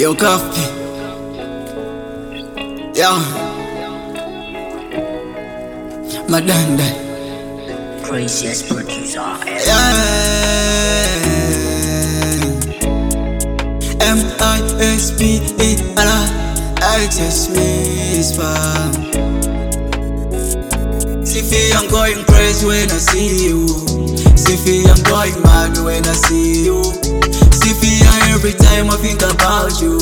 Yo, Coffee. Yo. Madanda. Craziest producer ever. Yeah. M-I-S-P-E-R-I-X-S-M-I-S-P-A. Siffy, I'm going crazy when I see you. Siffy, I'm going mad when I see you. Siffy, every time I think about you.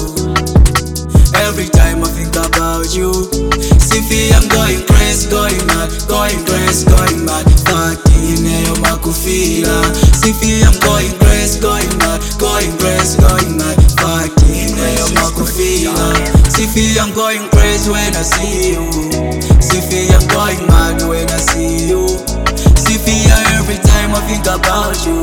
Every time I think about you. Siffy, I'm going crazy, going mad, going crazy, going mad. Fatine makufila. Siffy, I'm going crazy, going mad, going crazy, going mad. Fatine makufila. Siffy, I'm going crazy when I see you. Siffy, I'm going mad when I see you. Siffy, every time I think about you.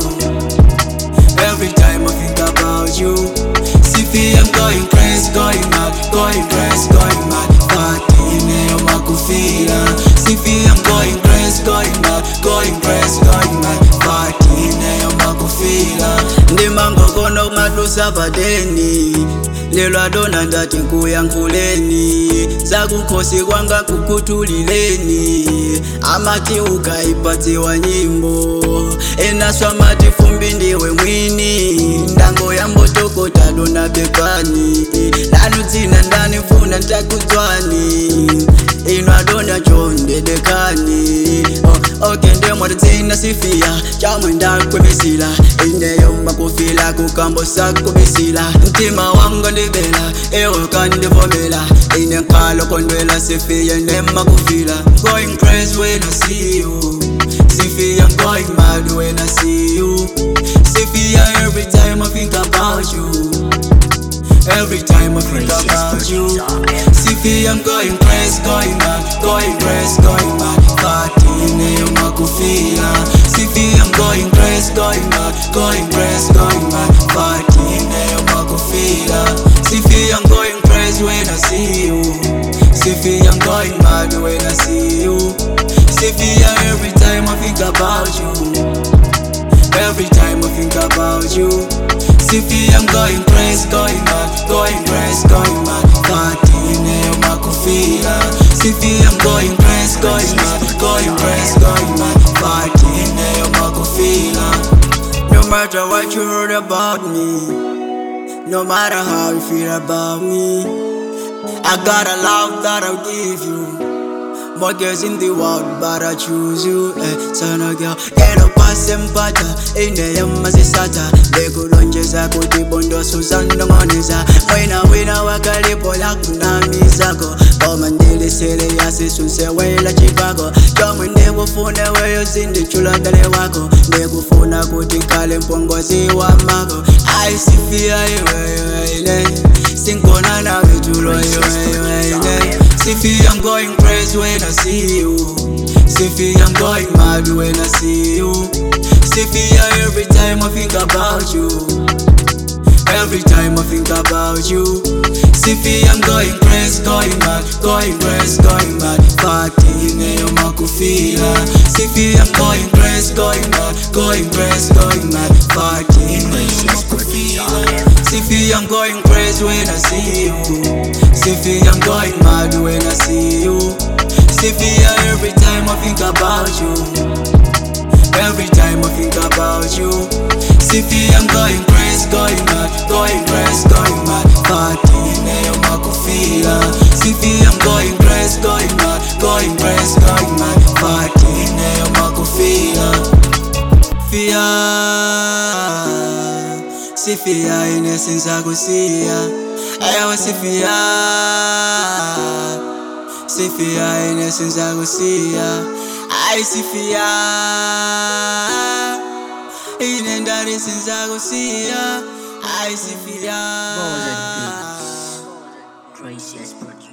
Every time I think about you. Siffy, I'm going crazy, going mad, going crazy, going mad. Fatine makufila. Siffy, I'm going crazy, going mad, going crazy, going mad. Fatine makufila. Ndimango kono madusa badeni. Lelo adona ndati nkuyankhuleni. Zakukhosi kwanga kukutulileni. Amati ukaipatiwa nyimbo. Enaswa mati fumbi ndiwe mwini. Ndango ya mbotokota dona bekani. Lanu tina ndani funa ntakutwani. Ino adona chonde dekani. Oke ndemwa tina sifia. Chamwe ndakwemesila. Ineyo makufila kukambosa kubisila. Ntima wangu ndibela. Ewo kandivomela. Ine nkalo kondwela sifia nema kufila. Going crazy when I see you. Siffy, I'm going mad when I see you. Siffy, every time I think about you. Every time I think about you. Siffy, I'm going crazy, going mad, going crazy, going mad. Fatine makufila. Siffy, I'm going crazy, going mad, going crazy, going mad. Fatine makufila. Siffy, I'm going crazy when I see you. Siffy, I'm going mad when I see you. Siffy, every time I think about you. Every time I think about you. Siffy, I'm going crazy, going mad, going crazy, going mad. Fatine makufila. Siffy, I'm going crazy, going mad, going crazy, going mad. Fatine makufila. No matter what you heard about me, no matter how you feel about me, I got a love that I'll give you. More girls in the world, but I choose you. Son of girl, get up past them butter. In the Yamasisata, they could unjeza kuti bondo Susana Moniza. Wina wakalipo la kunami zako. Komandili sele yasi sunse wela Chicago. Jomu ndebu fune weyo zindi chula dale wako. Ndebu funa kuti kale mpongozi wa mako. I Siffy, iwe. Sinkona na vitulo iwe. Siffy, I'm going crazy when I see you. Siffy, I'm going mad when I see you. Siffy, every time I think about you. Every time I think about you. Siffy, I'm going crazy, going mad, going crazy, going mad. Fatine makufila. Siffy, I'm going crazy, going mad, going crazy, going mad. Fatine makufila. Siffy, I'm going crazy when I see you. Siffy, I'm going mad when I see you. Siffy, every time I think about you. Every time I think about you. Siffy, I'm going crazy, going mad, going crazy, going mad. Fatine makufila. Siffy, I'm going crazy, going mad, going crazy, going mad. Fatine makufila. Siffy, ine sinzakusiya. Ayawa Siffy, Siffy, ine sinzakusiya. Ay Siffy, ine ndari sinzakusiya. Ay Siffy. Craziest producer.